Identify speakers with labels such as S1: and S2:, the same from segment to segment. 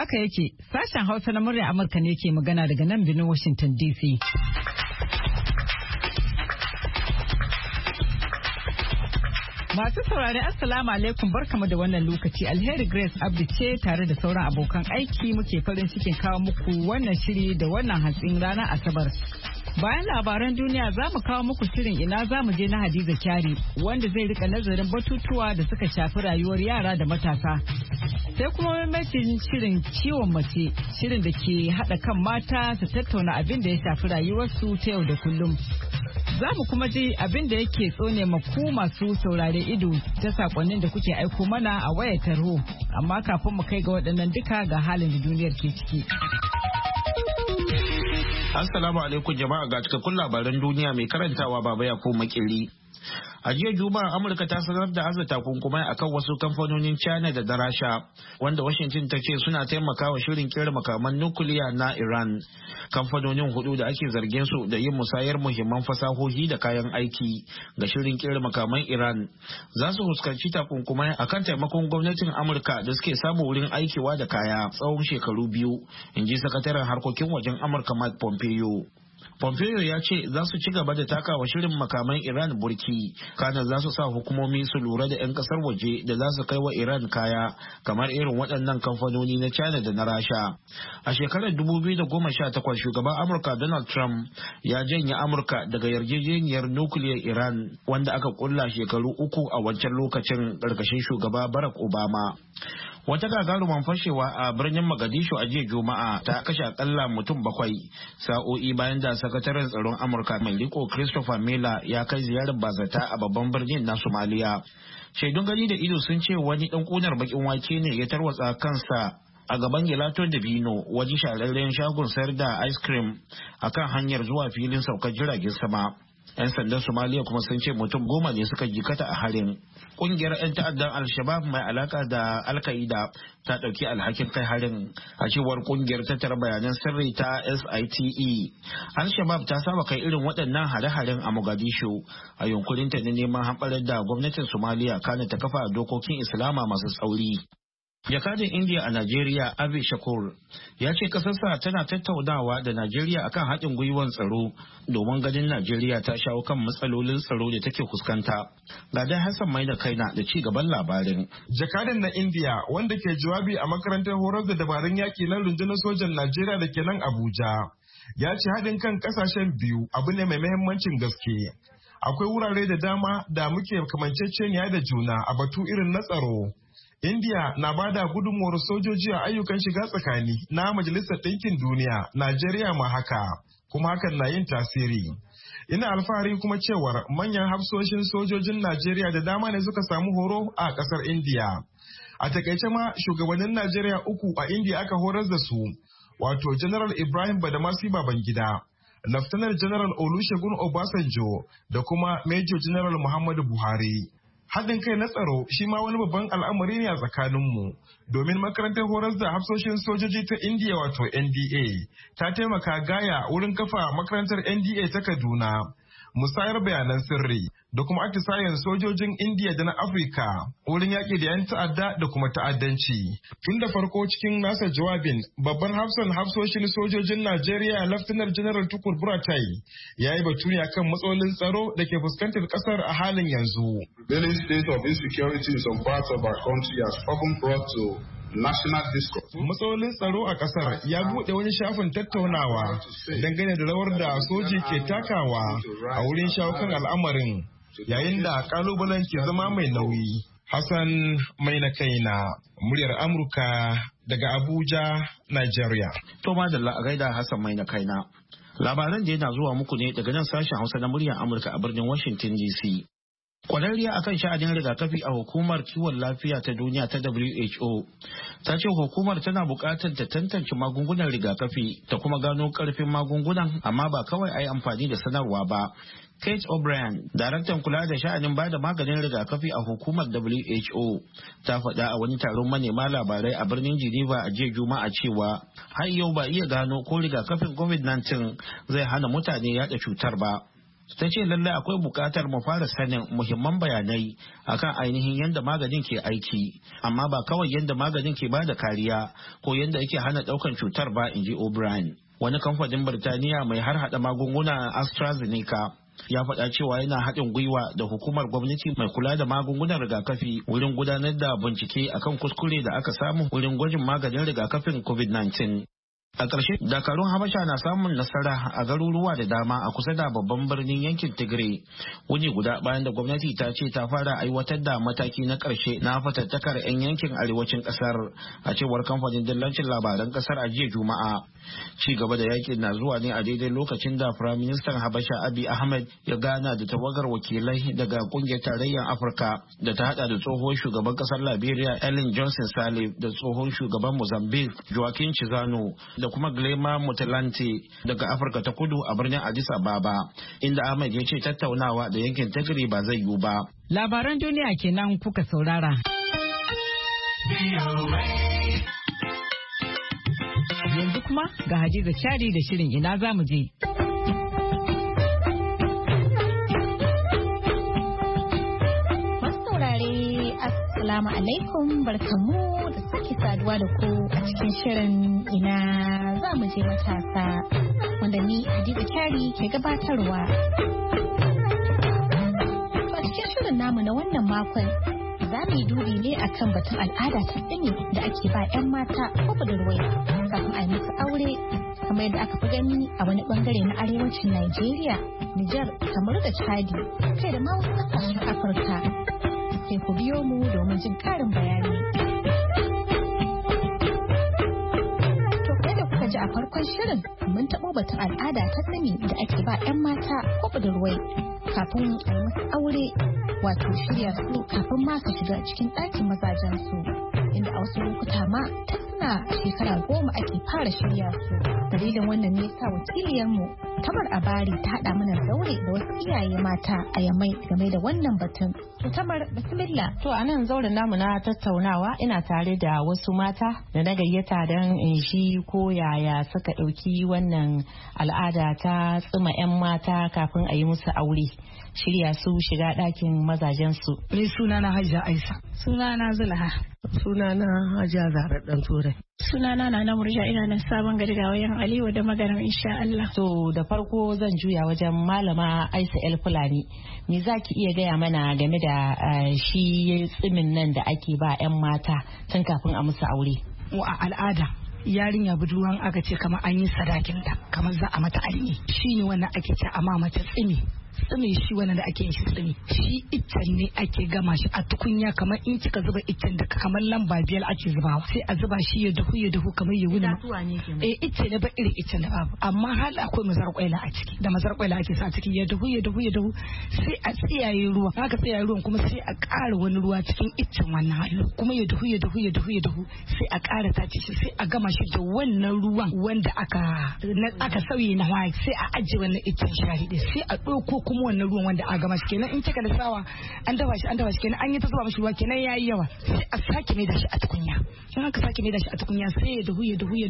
S1: Haka yake, sashen Hausa na murya Amurka ne ke magana daga nan birnin Washington DC. Masu saurari Assalamu alaikum, barkamu da wannan lokaci. Alheri Grace Abdi ce tare da sauran abokan aiki muke farin cikin kawo muku wannan shiri da wannan hatsin ranar Asabar. Bayan labaran duniya za mu kawo muku shirin ina za mu je na Hadiza Kyari wanda zai rika nazarin batutuwa da suka shafi rayuwar yara da matasa. Sai kuma mamacin shirin ciwon mace, shirin da ke haɗa kan mata su tattauna abin da ya shafi rayuwarsu ta yau da kullum. Za mu kuma ji abin da yake tsone maku masu saurare ido ta sakonnin da kuke aiko mana a wayar tarho. Amma kafin mu kai ga waɗannan duka ga halin da duniyar ke ciki.
S2: Assalamu alaikum jama'a, ga cikakkun labaran duniya mai karantawa Baba Yakubu Makeri. A jiya Juma'a Amurka ta sanar da aza takunkumai akan wasu kamfanonin China da na Rasha wanda Washington ta ce suna taimakawa shirin kera makaman nukiliya na Iran. Kamfanonin hudu da ake zargin su da yin musayar muhimman fasahohi da kayan aiki ga shirin kera makaman Iran za su fuskanci takunkumai akan taimakon gwamnatin Amurka da suke samu wurin aikewa da kaya tsawon shekaru biyu, inji sakataren harkokin wajen Amurka Mike Pompeo. Pompeo ya ce za su ci gaba da takawa shirin makaman Iran burki, kana za su sa hukumomi su lura da 'yan kasar waje da za su kai wa Iran kaya kamar irin waɗannan kamfanoni na China da na Rasha. A shekarar 2018 shugaban Amurka Donald Trump ya janye Amurka daga yarjejeniyar nukiliyar Iran wanda aka kulla shekaru uku a wancan lokacin ƙarƙashin shugaba Barack Obama. Wata gagaruman fashewa a birnin Mogadishu a jiya Juma'a ta kashe akalla mutum 7 sa'o'i bayan da sakataren tsaron Amurka mai riko Christopher Miller ya kai ziyarar bazata a babban birnin na Somalia. Shaidun gani da ido sun ce wani dan kunar bakin wake ne ya tarwatsa kansa a gaban Gelato Dabino, wani shahararren shagon sayar da ice cream akan hanyar zuwa filin saukar jiragen sama. 'Yan sandan Somalia kuma sun ce mutum 10 ne suka jikata a harin. Kungiyar 'yan ta'addan Al-Shabaab mai alaka da Al-Qaida ta ɗauki alhakin kai harin, a cewar kungiyar tattara bayanan sirri ta SITE. Al-Shabaab ta saba kai irin waɗannan hare-haren a Mogadishu a yunkurinta na neman hamɓarar da gwamnatin Somalia kana ta kafa dokokin Islama masu tsauri. Jakadin India a Najeriya Avi Shakur ya ce kasarsa tana tattaunawa da Najeriya akan haɗin gwiwar tsaro domin ganin Najeriya ta shawo kan matsalolin tsaro da take fuskanta. Ga dai Hassan Maina Kaina da ci gaban labarin.
S3: Jakadin na India wanda ke jawabi a makarantar horar da dabarun yaƙi na rundunar sojan Najeriya da ke nan Abuja ya ce haɗin kan ƙasashen biyu abu ne mai muhimmancin gaske. Akwai wurare da dama da muke kamanceceniya da juna a batu irin na tsaro. India na ba da gudunmuwar sojoji a ayyukan shiga tsakani na Majalisar Ɗinkin Duniya, Najeriya ma haka, kuma hakan na yin tasiri. Ina alfahari kuma cewar manyan hafsoshin sojojin Najeriya da dama ne suka samu horo a ƙasar India. A takaice ma shugabannin Najeriya 3 a India aka horar da su, wato General Ibrahim Badamasi Babangida, Lieutenant General Olusegun Obasanjo da kuma Major General Muhammadu Buhari. Haɗin kai na tsaro shi ma wani babban al'amari ne a tsakaninmu, domin makarantar horar da hafsoshin sojoji ta Indiya wato NDA ta taimaka gaya wurin kafa makarantar NDA ta Kaduna, musayar bayanan sirri da kuma atisayen sojojin Indiya da na Afirka wurin yaƙi da 'yan ta'adda da kuma ta'addanci. Tun da farko cikin nasa jawabin, babban hafsoshin sojojin Najeriya Laftanar General Tukur Buratai ya yi batu ne akan matsalolin tsaro da ke fuskantar ƙasar a halin yanzu.
S4: The state of insecurity in some parts of our country has often brought to national discourse.
S3: Matsalolin tsaro a kasar ya buɗe wani shafin tattaunawa dangane da rawar da soji ke takawa a wurin shawo kan al'amarin, yayin da kalubalen ke zama mai nauyi. Hassan mai na kaina, muryar Amurka daga Abuja, Nigeria.
S2: To madalla a gaida Hassan mai na kaina. Labaran da yana zuwa muku ne daga nan sashen Hausa na muryar Amurka a birnin Washington DC. Kwararriya akan sha'anin rigakafi a hukumar kiwon lafiya ta duniya ta WHO ta ce hukumar tana buƙatar ta tantance magungunan rigakafi ta kuma gano ƙarfin magungunan, amma ba kawai a yi amfani da sanarwa ba. Kate O'Brien, daraktan kula da sha'anin bada maganin rigakafi a hukumar WHO, ta faɗa a wani taron manema labarai a birnin Geneva a jiya Juma'a cewa har yau ba iya gano ko rigakafin COVID-19 zai hana mutane yaɗa cutar ba. ta ce lallai akwai buƙatar mu fara sanin muhimman bayanai akan ainihin yadda maganin ke aiki, amma ba kawai yadda maganin ke bada kariya ko yadda yake hana ɗaukan cutar ba, in ji O'Brien. Wani kamfanin Birtaniya mai harhaɗa magunguna AstraZeneca ya faɗa cewa yana haɗin gwiwa da hukumar gwamnati mai kula da magungunan rigakafi wurin gudanar da bincike akan kuskure da aka samu wurin gwajin maganin rigakafin COVID-19. A ƙarshe, dakarun Habasha na samun nasara a garuruwa da dama a kusa da babban birnin yankin Tigray. Wuni guda bayan da gwamnati ta ce ta fara aiwatar da mataki na ƙarshe na fatattakar 'yan yankin arewacin ƙasar, a cewar kamfanin dillancin labaran ƙasar a jiya Juma'a. Ci gaba da yakin na zuwa ne a daidai lokacin da Firaministan Habasha Abiy Ahmed ya gana da tawagar wakilai daga ƙungiyar tarayyar Afirka da ta hada da tsohon shugaban ƙasar Liberia Ellen Johnson Sirleaf da tsohon shugaban Mozambique Joaquim Chissano da kuma Glema Mutalante daga Afirka ta Kudu a birnin Addis Ababa, inda Ahmed ya ce tattaunawa da yankin Tigray ba zai yiwu ba.
S1: Labaran duniya kenan kuka saurara. Yanzu kuma ga Hadiza Kyari da shirin ina za mu je.
S5: Assalamu alaikum, barkamu da sake saduwa da ku a cikin shirin ina za mu je matasa wanda ni Hadiza Kyari ke gabatarwa. To a cikin shirin namu na wannan makon za mu yi dubi ne akan batun al'ada ta tsini da ake ba 'yan mata ko budurwai kafin a yi musu aure, kamar yadda aka fi gani a wani bangare na arewacin Najeriya, Nijar, Kamaru da Chadi, kai da ma wasu ƙasashen Afirka. Sai ku biyo mu domin jin karin bayani. To kai da kuka ji a farkon shirin mun taɓo batun al'ada ta sani da ake ba 'yan mata ko budurwai kafin a yi musu aure, wato shirya su kafin ma su shiga cikin ɗakin mazajen su, inda a wasu lokuta ma ta suna shekara 10 ake fara shirya su. Dalilin wannan ne sa wakiliyarmu Tamar Abari ta haɗa mana zaure da wasu iyaye mata a Yamai game da wannan batun. To Tamar, bismillah.
S6: To a nan zauren namu na tattaunawa ina tare da wasu mata da na gayyata don in shi ko yaya suka ɗauki wannan al'ada ta tsima 'yan mata kafin a yi musu aure, shirya su shiga ɗakin mazajensu.
S7: Ni sunana Hajiya Aisha.
S8: Sunana Zulaha.
S9: Sunana Hajiya Zahra Dan Turai.
S8: Sunana na Murja, ina nan sabon gari ga wayan Aliyu da Magaram insha Allah.
S6: To da farko zan juya wajen Malama Aisha El Fulani. Me za ki iya gaya mana game da shi tsimin nan da ake ba 'yan mata tun kafin a musu aure?
S7: A al'ada yarinya budurwan aka ce kamar an yi sadakinta, kamar za a mata almi, shi ne wannan ake ce amma mata tsimi. Tsime shi wannan da ake yin shi tsime, shi iccen ne ake gama shi a tukunya, kamar in kika zuba iccen da kamar lamba 5 ake zubawa, sai a zuba shi ya dahu kamar ya wuni. Icce ne ba irin iccen da babu, amma hal akwai mazar kwaila a ciki, da mazar kwaila ake sa a ciki ya dahu sai a tsiyaye ruwan, haka tsiyaye ruwan kuma sai a ƙara wani ruwa cikin iccen wannan halin, kuma ya dahu sai a ƙara tace shi, sai a gama shi da wannan ruwan wanda aka sauye na waye, sai a ajiye wannan iccen shari sai a ɗauko kuma wannan ruwan wanda a gama shi, kenan in kika da sawa an dafa shi kenan an yi ta zuba mashi ruwa kenan yayi yawa, sai a sake mai da shi a tukunya, in aka sake mai da shi a tukunya sai ya dahu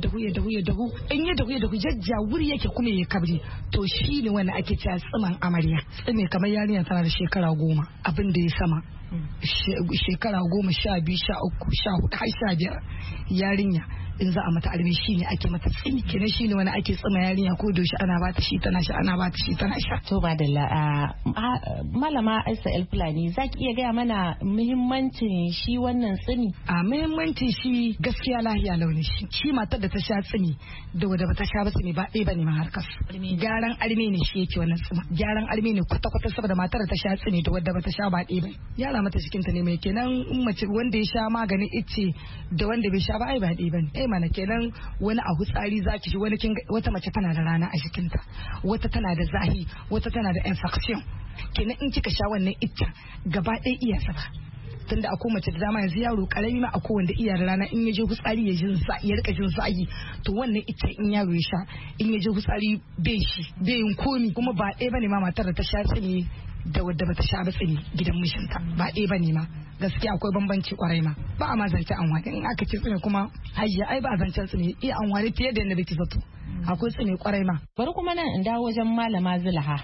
S7: in ya dahu jajjawuri yake kuma ya kabri, to shi ne wanda ake cewa tsiman amarya. Tsime kamar yarinya tana da shekara 10 abin da ya sama, shekara 10, 12, 13, 14 har 15 yarinya in za a mata almi shi ne ake mata tsimi, kenan shi ne wani ake tsima yarinya ko doshi ana bata shi tana sha, ana bata shi tana sha.
S6: To madalla, Malama Aisha El Fulani, za ki iya gaya mana muhimmancin shi wannan tsimi?
S7: Muhimmancin shi gaskiya lahiya launi shi matar da ta sha tsimi da wadda ba ta sha ba tsimi ba ɗaya bane ma harkar. Gyaran arme ne shi yake wannan tsima, gyaran arme ne kwata-kwata, saboda matar da ta sha tsimi da wadda ba ta sha ba ɗaya bane. Yara mata jikinta ne mai, kenan mace wanda ya sha maganin ice da wanda bai sha ba ai ba ɗaya bane. Mana kenan wani a hutsari zaki ji wani wata mace tana da rana a jikinta, wata tana da zahi, wata tana da infection, kenan in kika sha wannan ita gaba ɗaya iya saba, tunda akwai mace da dama yanzu yaro karami ma akwai wanda iya da rana in ya je hutsari ya rika jin zahi, to wannan ita in yaro ya sha in ya je hutsari bai yin komi, kuma ba ɗaya bane ma matar da ta sha tsini da wadda bata sha ba tsini gidan mishinta, ba ɗaya bane ma, gaskiya akwai bambanci kwarai ma, ba a ma zance an wani in aka ce tsini kuma hajiya ai ba a zancen tsini iya an wani fiye da yadda bai zato, akwai tsini kwarai ma.
S6: Bari kuma nan in dawo wajen Malama Zulaha.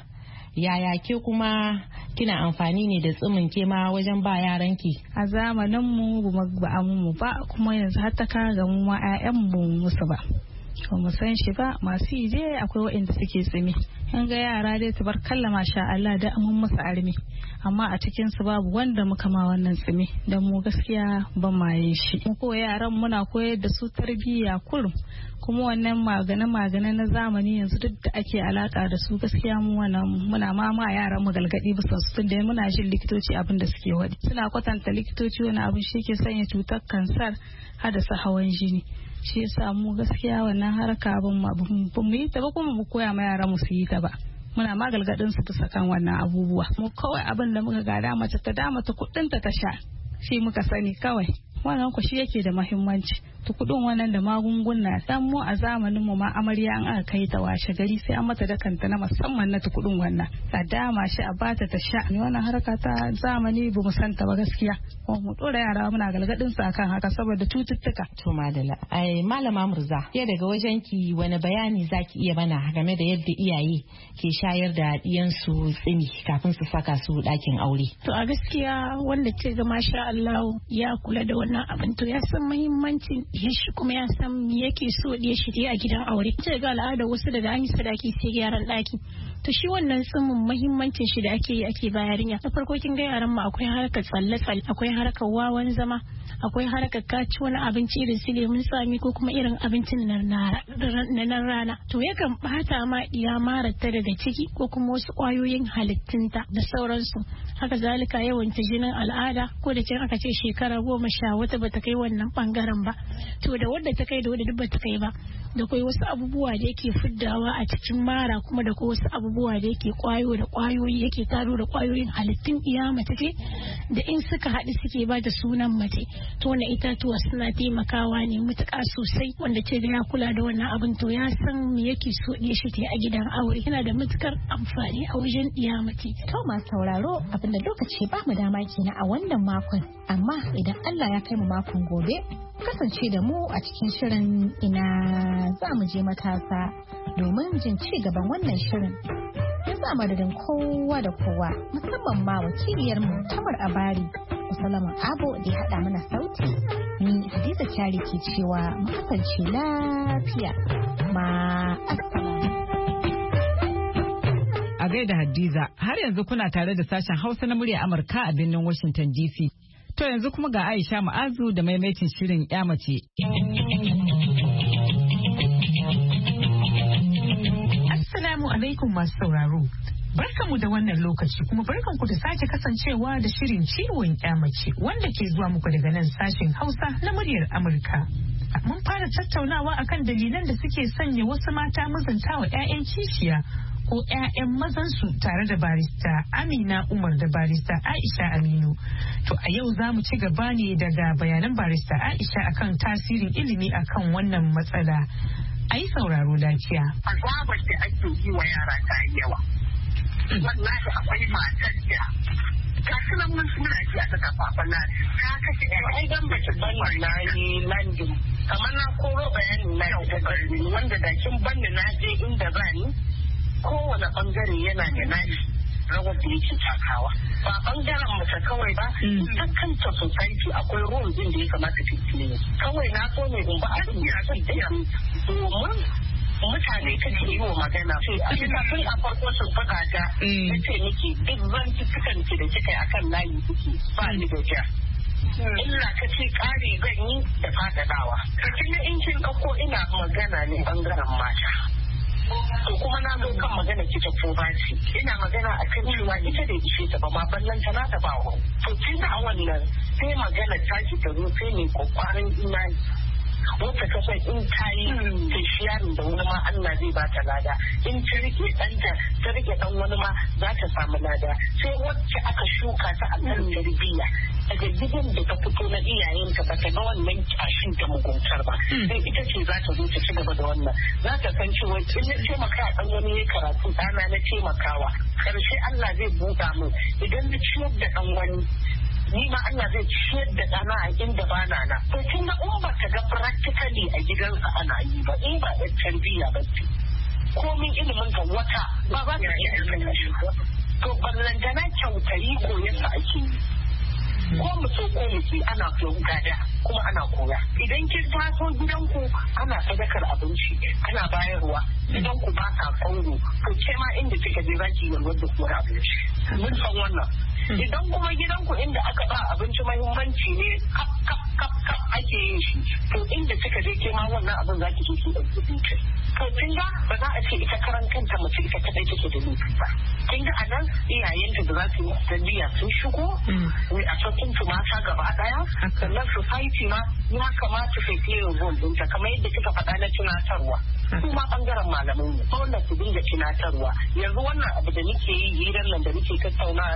S6: yaya ke kuma kina amfani ne da tsimin ke ma wajen ba yaranki?
S8: A zamanin mu ba mu ba kuma yanzu har ta ga mu ma 'ya'yan mu musu ba mu san shi ba. Masu yi dai akwai waɗanda suke tsimi, in ga yara dai tabarkalla masha Allah da mun musu armi, amma a cikin su babu wanda muka ma wannan tsimi dan mu gaskiya ban ma yin shi. Mu ko yaran muna koyar da su tarbiyya kurum, kuma wannan magana na zamani yanzu duk da ake alaka da su gaskiya mu wannan muna ma yaran mu galgadi bisa su, tunda muna jin likitoci abin da suke wadi, suna kwatanta likitoci wani abin shi ke sanya cutar kansar hadasa hawan jini. Shi yasa mu gaskiya wannan harka ban mu yi ta ba, kuma mu koya ma yaran mu su yi ta ba. Muna ma galgadin su bisa kan wannan abubuwa. Mu kawai abin da muka gada mace ta dama ta kudin ta sha, shi muka sani kawai. Wannan ku shi yake da muhimmanci. Tukudin wannan da magunguna, dan mu a zamanin mu ma amarya an aka kai ta washe gari sai an mata dakanta na musamman na tukudin wannan, a dama shi a bata ta sha. Ni wannan harka ta zamani ba mu santa ba gaskiya, kuma mu dora yara muna galgadin su akan haka saboda cututtuka.
S6: To madalla, ai malama Murza, ke daga wajen ki wani bayani zaki iya bana game da yadda iyaye ke shayar da diyansu tsini kafin su saka su ɗakin aure?
S8: To a gaskiya wanda ce ga masha Allah ya kula da wannan abin, to ya san muhimmancin shi kuma ya san me yake so da shi a gidan aure. Ce ga al'ada wasu daga an yi sadaki sai gyaran daki, to shi wannan tsimin muhimmancin shi da ake ba yarinya. Na farko kin ga yaran mu akwai harkar tsalle-tsalle, akwai harkar wawan zama, akwai harkar kaci wani abinci irin su lemun tsami ko kuma irin abincin na rana, to yakan bata ma iya marata daga ciki ko kuma wasu kwayoyin halittunta da sauransu. Haka zalika yawan ta jinin al'ada, ko da kin aka ce shekara 10 wata bata kai wannan bangaren ba, to da wadda ta kai da wadda duk bata kai ba, da kai wasu abubuwa da yake fiddawa a cikin mara, kuma da wasu abubuwa da yake kwayoyi yake taro da kwayoyin halittun iya mace ce da in suka haɗu suke ba da sunan mace. To wannan itatuwa suna taimakawa ne matuƙa sosai, wanda ce ya kula da wannan abin to ya san me yake so ya shi a gidan aure, yana da matukar amfani a wajen iya mace.
S5: To masu sauraro, abinda lokaci ba mu dama kenan a wannan makon, amma idan Allah ya kai mu makon gobe, kasance da mu a cikin shirin ina za mu je matasa domin jin ci gaban wannan shirin. Yanzu a madadin kowa da kowa, musamman ma wakiliyarmu Tamar Abari, Salaman Abo da ya haɗa mana sauti, ni Hadiza Kyari ke cewa mu kasance lafiya.
S1: A gaida Hadiza, har yanzu kuna tare da sashen Hausa na murya Amurka a birnin Washington DC. To yanzu kuma ga Aisha Ma'azu da maimaitin shirin 'ya mace.
S10: Assalamu alaikum masu sauraro. Barkanmu da wannan lokaci kuma barkanku da sake kasancewa da shirin ciwon 'ya mace wanda ke zuwa muku daga nan sashen Hausa na muryar Amurka. Mun fara tattaunawa akan dalilan da suke sanya wasu mata mazantawa 'ya'yan kishiya ko 'ya'yan mazansu tare da barista Amina Umar da barista Aisha Aminu. To a yau za mu ci gaba ne daga bayanan barista Aisha akan tasirin ilimi akan wannan matsala. A yi sauraro lafiya.
S11: Azabar da ake yi wa yara ta yi yawa. Wallahi akwai matar da ta sunan mun suna ji a ta kafafen na ta kashe ɗaya idan ba ki ban na yi landin kamar na koro bayanin na yau wanda da kin banni na je inda ba ni kowane bangare yana da nashi rawar da yake takawa ba bangaren mace kawai ba ta kanta society akwai ruwan din da ya kamata ta yi kawai na so ne in ba a domin mutane kake yi wa magana sai a cikin tun a farko sun faɗa ta ya ce miki duk zantukan ki da kika yi akan layi kuke ba ni da ja illa ka ce ƙari zan yi da faɗaɗawa cikin in kin ɗauko ina magana ne bangaren mata to kuma na zo kan magana kita ko baci ina magana a kan cewa ita da ishe ta ba ma ballan ta na ta ba wa to tun da wannan sai magana ta ki ta zo sai ne kokarin imani wacce ka san in ta yi ta shiyarin da wani ma Allah zai ba ta lada in ta rike ɗanta ta rike ɗan wani ma za ta samu lada sai wacce aka shuka ta a kan tarbiyya daga gidan da ta fito na iyayenta ba ta ga wannan kyashin da muguntar ba sai ita ce za ta zo ta ci gaba da wannan za ta san cewa in na taimaka a ɗan wani ya karatu ɗana na taimakawa karshe Allah zai buɗa mu idan na ciyar da ɗan wani ni ma Allah zai ciyar da ɗana a inda ba na na. To kin ga in ba ta ga practically a gidansa ana yi ba in ba da tarbiyya ba ce. komin ilimin ka wata ba za ta iya aikata shi. To ballantana kyautayi koyarsa ake yi. Ko mu so ko mu ci ana gada kuma ana koya. Idan kin taso gidanku ana sadakar abinci ana bayarwa, gidanku ba ka kauro to ce ma inda kika je zaki yi wanda kuwa abinci. Mun san wannan. Idan kuma gidanku inda aka ba abinci muhimmanci ne kap ake yin shi, to inda kika je ke ma wannan abin zaki so ki dauki kai. To kin ga ba za a ce ita karan kanta mace ita kadai take da laifi ba. Kin ga anan iyayenta da za su yi tarbiyya sun shigo ne a cikin mata gaba daya, sannan society ma ya kamata su play role ɗinta kamar yadda kika faɗa na tunatarwa. Kuma bangaren malamai ne dole su dinga tunatarwa. Yanzu wannan abu da nake yi hirar nan da nake tattaunawa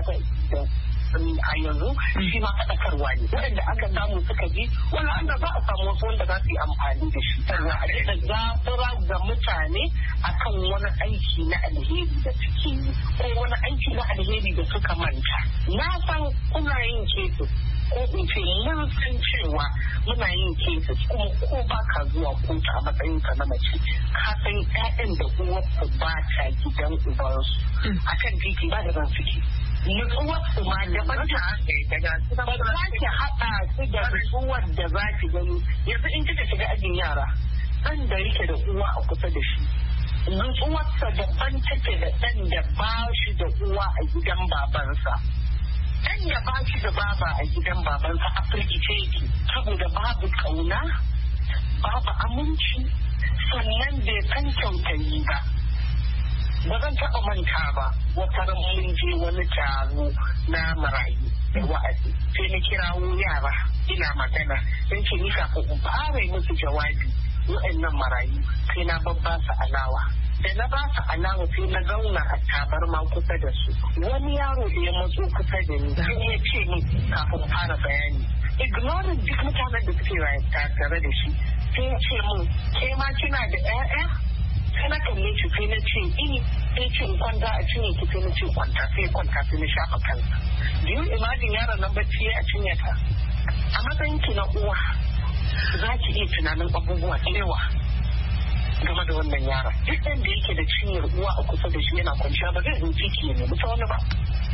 S11: a yanzu shi ma faɗakarwa ne. Waɗanda aka samu suka ji wani anda za a samu wasu wanda za su yi amfani da shi. Sannan a daina zafura ga mutane akan wani aiki na alheri da suke yi ko wani aiki na alheri da suka manta. Na san kuna yin kesu ko in ce mun san cewa muna yin kesu kuma ko ba ka zuwa kotu a matsayin ka na mace ka san ƴaƴan da uwarsu ba ta gidan ubansu akan titi ba da ban suke. Nutsuwar su ma da ba ta ba za ki haɗa su da nutsuwar da za ki gani. Yanzu in kika shiga ajin yara ɗan da yake da uwa a kusa da shi nutsuwarsa daban take da ɗan da ba shi da uwa a gidan babansa. Dan ya ba shi da baba a gidan babansa a firgice yake saboda babu kauna, babu aminci, sannan bai san kyautayi ba. Ba zan taɓa manta ba wata ran mun je wani taro na marayu da wa'azi sai na kirawo yara ina magana sai ce ni kafin in fara yi musu jawabi wa'annan marayu sai na babba su alawa. Da na ba su alawa sai na zauna a tabarma kusa da su. Wani yaro da ya matso kusa da ni sai ya ce min kafin fara bayani. Ignoring duk mutanen da suke tare da shi sai ya ce min ke ma kina da ƴaƴa? Sai na kalle shi sai na ce sai ce kwanta a cinye ki sai na ce kwanta sai kwanta sai na shafa kansa. Do you imagine yaron nan bacci a cinye ta? A matsayin ki na uwa za ki iya tunanin abubuwa da yawa game da wannan yara. Duk da yake da cinyar uwa a kusa da shi yana kwanciya ba zai zuci ki ya nemi ta wani ba.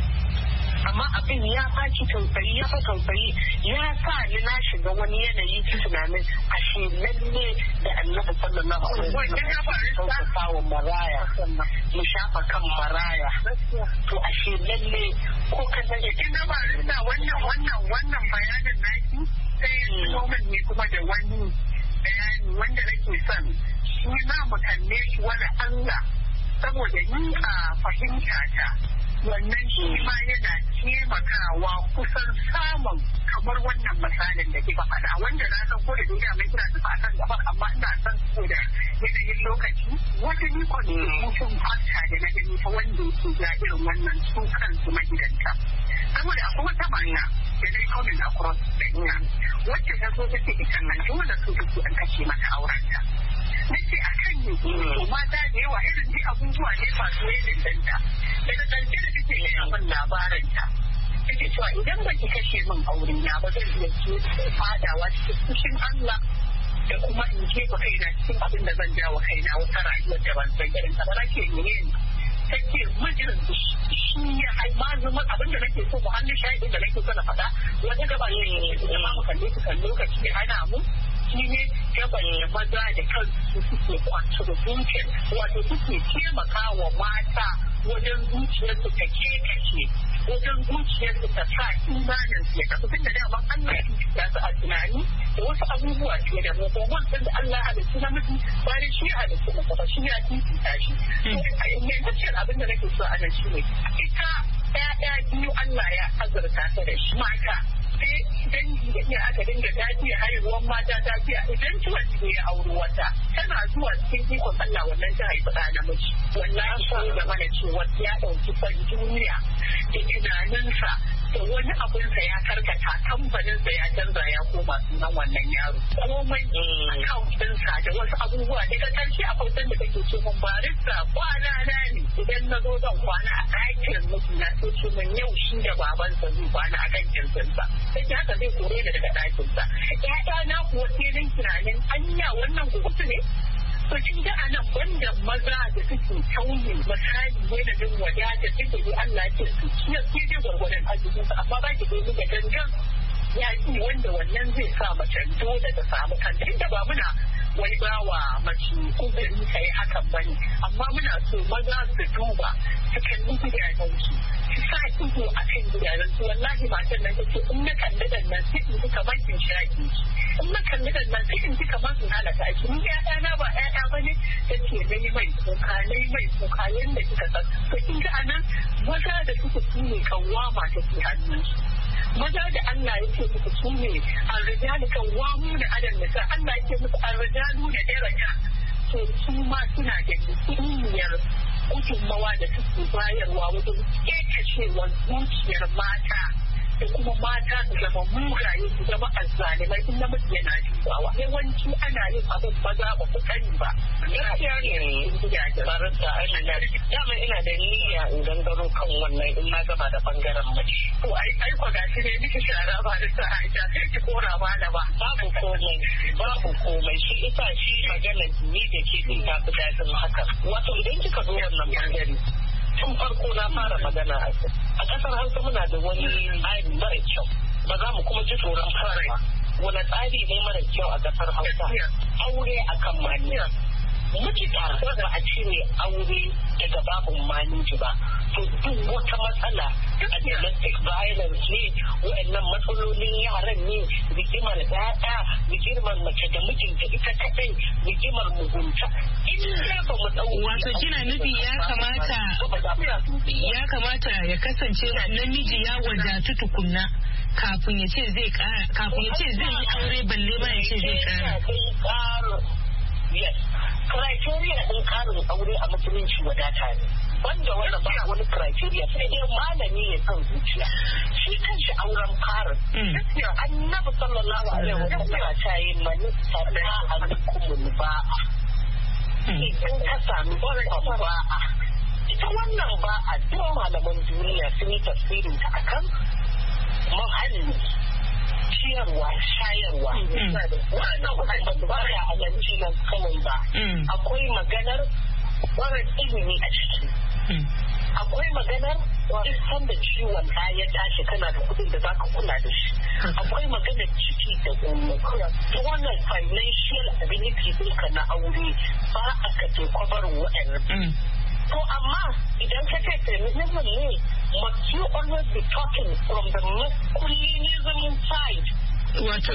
S11: Amma abin ya baki tausayi ya fa tausayi ya sa ni na shiga wani yanayi ta tunanin ashe lalle da Annabi sallallahu alaihi wasallam tausasa wa maraya mu shafa kan maraya to ashe lalle ko kada ya kina ba ina wannan bayanin naki sai moment ne kuma da wani bayani wanda nake son shi na mu kalle shi wani Allah saboda ni a fahimta ta wannan shi ma yana taimakawa kusan samun kamar wannan misalin da kika faɗa wanda na san ko da duniya mai kira tafi a kan gaba amma ina san ko da yanayin lokaci wata ni ko ne mutum fata da na gani ta wanda yake ga irin wannan su kansu magidanta saboda akwai wata manya da dai coming across da ina wacce ta so take ita nan dole su take an kashe mata aurenta nace akan ne ko mata da yawa irin ji abubuwa ne masu yayin danta daga ƙarshe da take yin min labarin ta take cewa idan ba ki kashe min aure na ba zan iya ce fadawa cikin fushin Allah da kuma in jefa kaina cikin abin da zan jawo kaina wata rayuwar da ban san irin ta ba nake yin take mijin shi ya haima zuma abin da nake so mu hannu shahidin da nake so na faɗa wata gaba ne ma mu kalle su kan lokaci ana mu shi ne gaban maza da kansu suke kwanci da zuciyar wato suke taimaka wa mata wajen zuciyarsu ta kashe wajen zuciyarsu ta sa imanin su ya tafi tun da daman Allah ya fifita su a tunani da wasu abubuwa fiye da mu ko wannan da Allah ya halitta namiji ba da shi halitta mu ba shi ya fifita shi me kace abin da nake so a nan shi ne ita ɗaya biyu Allah ya azurta ta da shi mata dangi da iya aka dinga tafiya haihuwar mata tafiya idan ciwon ne ya auri wata tana zuwa cikin ikon Allah wannan ta haifi ɗa namiji wallahi shi da mana cewa ya ɗauki fan duniya da tunaninsa da wani abinsa ya karkata kamfaninsa ya canza ya koma sunan wannan yaro komai akawuntinsa da wasu abubuwa daga ƙarshe a kwautar da kake ce mun barista kwana na ne idan na zo zan kwana a ɗakin mijina sai ce mun yau shi da babansa zai kwana a kan kirkinsa sai haka zai kore da daga ɗakinsa ƴaƴa na kuwa sai tunanin anya wannan gugutu ne to kin ga anan banda maza da suke tauye misali yanayin wadata suke yi Allah ya ce su ciyar sai dai gwargwadon arzikin su amma ba ki gani da gangan ya ci wanda wannan zai sa mace dole ta samu kanta inda ba muna wai ba wa mace uzuri ta yi hakan ba ne amma muna so maza su duba su kalli gidajensu su sa ido a kan gidajensu wallahi matan nan ta ce in na kalli dan nan sai in ji kamar in shaƙi in na kalli dan nan sai in ji kamar in halaka ake ni ƴaƴana ba ƴaƴa ba ne ta ce nai mai kuka yadda kika san to kin ga anan maza da suka tune kawama take hannunsu maza da Allah ya ce muku su ne arrijalu kan wamu da adam da sa Allah ya ce muku arrijalu da daraja to su ma suna da kimiyyar gudunmawa da suke bayarwa wajen kekacewar zuciyar mata da kuma mata su zama mugaye su zama azzalimai in namiji yana dubawa yawanci ana yin abin maza ba ku sani ba gaskiya ne gidajen barista ainihin dama ina da niyya in gangaro kan wannan in na gaba da bangaren mace to ai kwa gashi ne miki shara ba da sa aisha sai ki kora malama babu komai shi ita shi magana ni da ke din ta fi dadin haka wato idan kika zo wannan bangare tun farko na fara magana a kasar Hausa muna da wani tsari mara kyau ba za mu kuma ji tsoron fara wani tsari ne mara kyau a kasar Hausa aure akan maniya mutukar ba a cire aure daga babin maniji ba to duk wata matsala a domestic violence ne wa'annan matsalolin yaran ne rigimar ɗaya rigimar mace da mijinta ita kadai rigimar mugunta in da ba mu dau
S10: wato kina nufi ya kamata ya kasance namiji ya wadatu tukunna kafin ya ce zai yi aure balle ba ya ce zai kara.
S11: Yes, criteria ɗin karin aure a musulunci wadata ne. Wanda wannan ba wani criteria sai dai malami ya san zuciya. Shi kanshi auren karin. Annabi sallallahu alaihi wa sallam ta yi mani sarra alkumul ba'a. Idan ka sami wannan ba'a. Ita wannan ba'a duk malaman duniya sun yi tafsirin ta akan muhalli. Ciyarwa, shayarwa, wannan ba ya alanci nan kawai ba. Akwai maganar warar ilimi a ciki. Akwai maganar isan da ciwon ɗa ya tashi kana da kuɗin da za ka kula da shi. Akwai maganar ciki da gomo. Wannan financial ability ɗinka na aure ba a ka ke kwabarin waɗannan. To amma idan ka ce feminism ne, must you always be talking from the masculinism side?
S10: Wato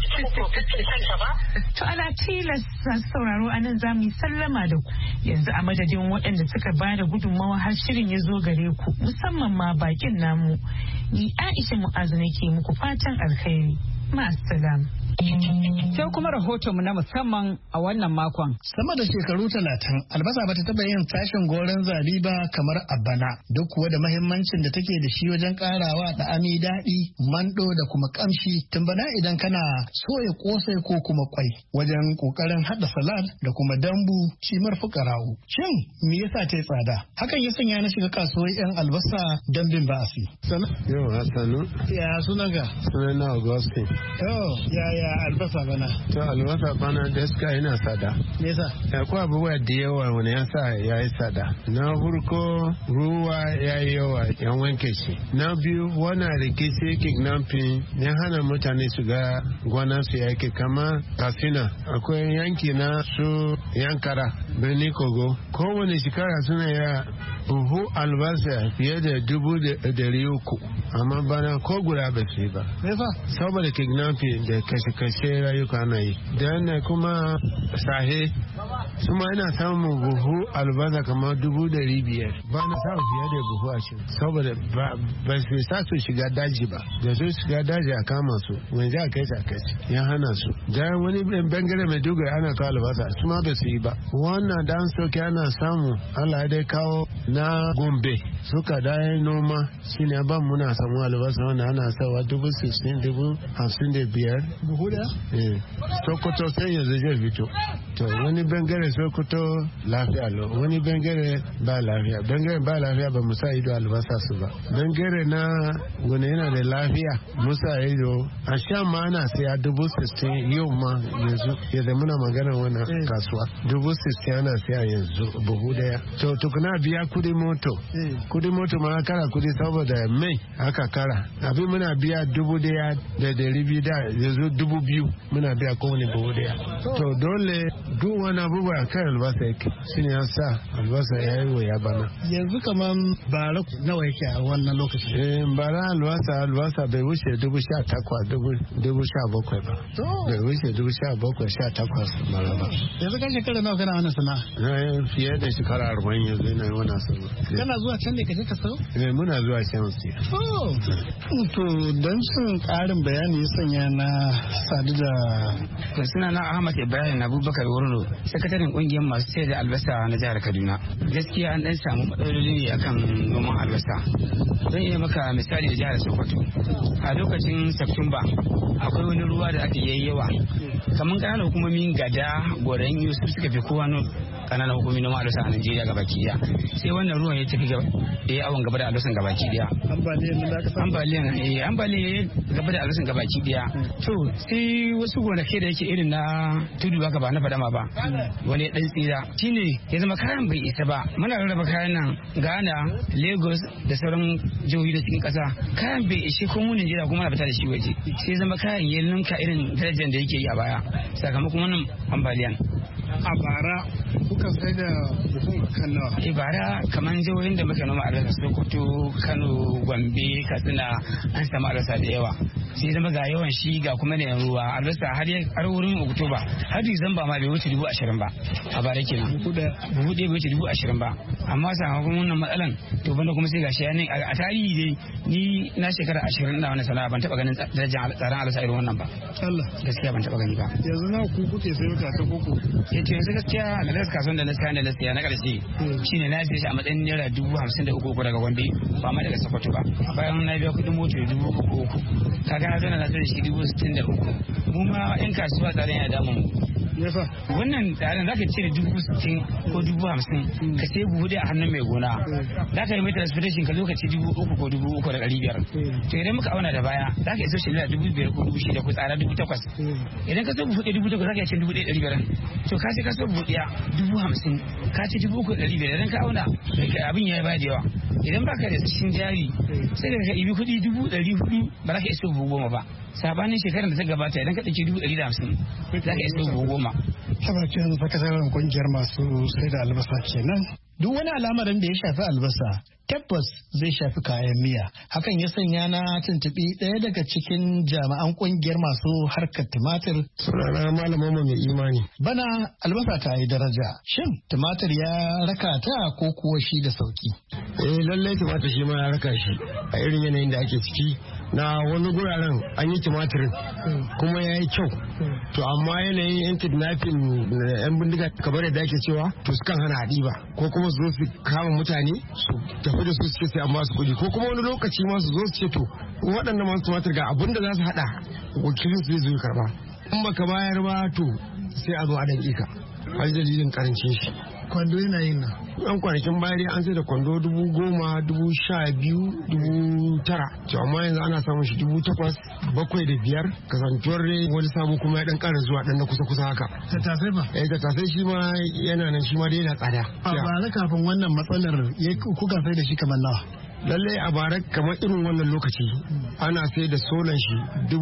S10: to ana tilasta sauraro a nan za mu yi sallama da ku yanzu a madadin waɗanda suka ba da gudunmawa har shirin ya zo gare ku musamman ma bakin namu ni Aisha Mu'azu nake muku fatan alkhairi ma'assalam.
S1: Sai kuma rahotonmu na musamman a wannan makon.
S12: Sama da shekaru 30 albasa bata taba yin tashin goron zabi ba kamar a bana duk kuwa da mahimmancin da take da shi wajen karawa da ami daɗi, mando da kuma kamshi tun bana idan kana soya kosai ko kuma kwai wajen kokarin hada salad da kuma dambu cimar fukarawu. Shin me yasa ta yi tsada? Hakan ya sanya na shiga kasuwar 'yan albasa dambin ba'asi.
S13: Yau Hassanu.
S12: Ya sunanka?
S13: Sunana Augustine.
S12: Yaya albasa bana?
S13: To albasa bana gaskiya yana tsada.
S12: Me yasa?
S13: Akwai abubuwa da yawa wani ya sa ya yi tsada. Na farko ruwa ya yi yawa yan wanke shi. Na biyu wannan rikici kidnapping ya hana mutane su ga gwanan su yake kama Katsina. Akwai yanki na su Yankara, Birnin Kogo. Kowane shekara suna ya buhu albasa fiye da 300,000 amma bana ko guda ba su yi ba. Saboda kidnapping da kashe rayuka na yi. Da kuma sahe su ma ina samun buhu albasa kamar 500,000 ba na samun fiye da buhu 20 saboda ba su sa su shiga daji ba da su shiga daji a kama su wani za a kai ya hana su da wani bangare mai dogara ana kawo albasa su ma ba su yi ba wannan dan soke ana samu Allah dai kawo na Gombe suka dai noma shine ban muna samu albasa wanda ana sawa 60,000 55,000
S12: buhu da
S13: Sokoto sai yanzu zai fito to wani bangare bangare Sokoto lafiya lo, wani bangare ba lafiya. Bangare ba lafiya ba musa ido albasa su ba. Bangare na wani yana da lafiya musa ido a sha ma ana siya 60,000 yau ma yanzu yadda muna magana wannan kasuwa 60,000 ana siya yanzu buhu daya. To tukuna biya kudi moto. Kudi moto ma kara kudi saboda mai aka kara. Abin muna biya 1,200 da yanzu 2,000 muna biya kowane buhu daya. To dole duk wani abubuwa kan albasa yake shine ya sa albasa ya yi waya bana.
S12: Yanzu kaman bara nawa yake a wannan lokaci?
S13: Bara albasa bai wuce 18,000 ba. Bai wuce 17,000-18,000 bara ba.
S12: Yanzu kan shekara nawa kana wannan sana'a?
S13: Fiye da shekara 40 yanzu ina yi wannan sana'a.
S12: Kana zuwa can ne ka je ka sau?
S13: Muna zuwa can siya.
S12: To don sun karin bayani sanya na sadu da.
S14: Suna na Ahmad Ibrahim Abubakar Wurno, sakataren kungiyar masu sayar da albasa na jihar Kaduna. Gaskiya an dan samu matsaloli ne akan noman albasa. Zan iya maka misali da jihar Sokoto. A lokacin Satumba akwai wani ruwa da aka yi yawa. Kamar ƙananan hukumomin Gada, Goran Yusuf suka fi kowa ƙananan hukumomin noman albasa a Najeriya gabaki daya. Sai wannan ruwan ya tafi awon gaba da albasan gabaki daya. Ambaliyan ya gaba da albasan gabaki daya. To sai wasu gonaki da yake irin na tudu haka ba na fadama ba. Wani dan tsira shine ya zama kayan bai isa ba. Muna rarraba kayan nan Ghana, Lagos da sauran jihohi da cikin kasa. Kayan bai ishe ko mu Najeriya kuma na fita da shi waje. Sai zama kayan ya ninka irin darajar da yake yi a baya sakamakon wannan ambaliyan.
S12: A bara kuka sai da buhun kan nawa?
S14: Bara kamar jihohin da muka noma albasa Sokoto, Kano, Gombe, Katsina an samu albasa da yawa. Sai zama ga yawan shi ga kuma da ruwa albasa har wurin Oktoba har Disamba ma bai wuce 20,000 ba a bara kenan. Buhu ɗaya bai wuce 20,000 ba. Amma sakamakon wannan matsalan to banda kuma sai gashi a tarihi dai ni na shekara 20 ina wannan sana'a ban taba ganin darajar tsaron albasa irin wannan ba. Allah gaskiya ban taba gani ba.
S12: Yanzu na ku kuke sai wata ta koko.
S14: To yanzu gaskiya da na kasuwan da na siya na karshe shine na siya shi a matsayin naira 53,000 daga Gombe ba ma daga Sokoto ba. Bayan na biya kuɗin mota 3,000 kaga na zo na sai da shi 63,000. Mu ma yan kasuwa tsarin ya damu mu. Wannan tsarin zaka cire 60,000 ko 50,000 ka sai buhu a hannun mai gona. Zaka yi mai transportation ka lokaci 3,000 ko 3,500. To idan muka auna da baya zaka iso shi naira 5,000 ko 6,000 ko tsara 8,000. Idan ka so buhu 8,000 zaka ci 1,500. To ka ce ka so buhu 50,000 ka ci 3,500 idan ka auna abin ya ba da yawa. Idan baka da sashin jari sai ka ibi kuɗi 400 ba za ka iso buhu 10 ba. Sabanin shekarar da ta gabata idan ka ɗauki 150 za ka iso buhu 10.
S12: Tabbatin sakataren kungiyar masu sai da albasa kenan.
S15: Duk wani al'amarin da ya shafi albasa tabbas zai shafi kayan miya. Hakan ya sanya na tuntuɓi ɗaya daga cikin jami'an ƙungiyar masu harkar tumatir.
S13: Sunana malamin mai imani.
S15: Bana albasa ta yi daraja. Shin tumatir ya raka ta ko kuwa shi da sauki?
S13: Lallai tumatir shi ma ya raka shi a irin yanayin da ake ciki. Na wani guraren an yi tumatirin kuma ya yi kyau. To amma yanayin yan kidnapping yan bindiga kamar yadda ake cewa to su kan hana haɗiba ko kuma su zo su kama mutane su tafi da su suke sai an ba su kuɗi ko kuma wani lokaci ma su zo su ce to waɗannan masu tumatir ga abin da za su haɗa wakilin su zai zo karɓa in baka bayar ba to sai a zo a danƙe ka har dalilin karancin shi.
S12: Kwando yana yin nan.
S13: Yan kwanakin baya an sai da kwando 10,000, 12,000, 9,000. To amma yanzu ana samun shi 8,000, 7,500. Kasantuwar wani samu kuma ya dan ƙara zuwa dan na kusa haka.
S12: Tattasai ba?
S13: Tattasai shi ma yana nan shi ma dai yana tsada.
S12: A bara kafin wannan matsalar kuka sai da shi kamar nawa?
S13: Lallai a bara kamar irin wannan lokaci ana sai da solan shi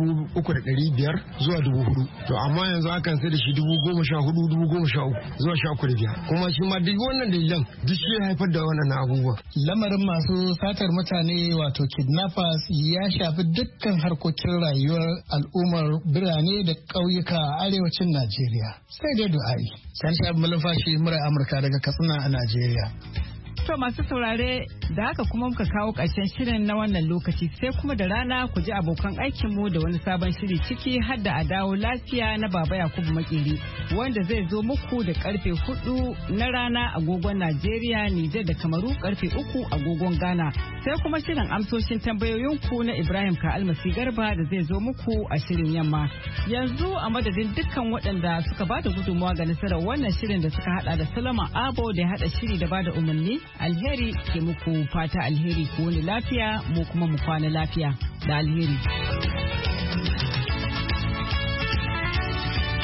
S13: 3,500 zuwa 4,000. To amma yanzu akan sai da shi 14,000, 13,000 zuwa 13,500. Kuma shi ma duk wannan dalilan duk shi ya haifar da wannan abubuwa.
S15: Lamarin masu satar mutane wato kidnappers ya shafi dukkan harkokin rayuwar al'ummar birane da ƙauyuka a arewacin Najeriya. Sai dai du'ai. Sani Shabi Malumfashi murar Amurka daga Katsina a Najeriya.
S1: To masu saurare Da haka kuma muka kawo ƙarshen shirin na wannan lokaci sai kuma da rana ku ji abokan aikinmu da wani sabon shiri ciki har da a dawo lafiya na Baba Yakubu Makeri wanda zai zo muku da karfe 4 na rana agogon Najeriya, Nijar da Kamaru karfe 3 agogon Ghana. Sai kuma shirin amsoshin tambayoyinku na Ibrahim Ka'almasi Garba da zai zo muku a shirin yamma. Yanzu a madadin dukkan waɗanda suka bada gudunmawa ga nasarar wannan shirin da suka hada da Solomon Abo da ya hada shiri da bada umarni, alheri ke muku fata alheri ku wani lafiya mu kuma mu kwana lafiya da alheri.